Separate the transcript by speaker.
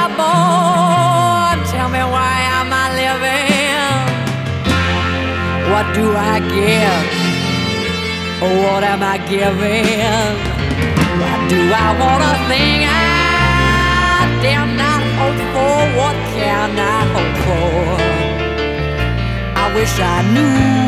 Speaker 1: born? Tell me why am I living? What do I give? What am I giving? What do I wanna think? I dare not hope for. What can I hope for? I wish I knew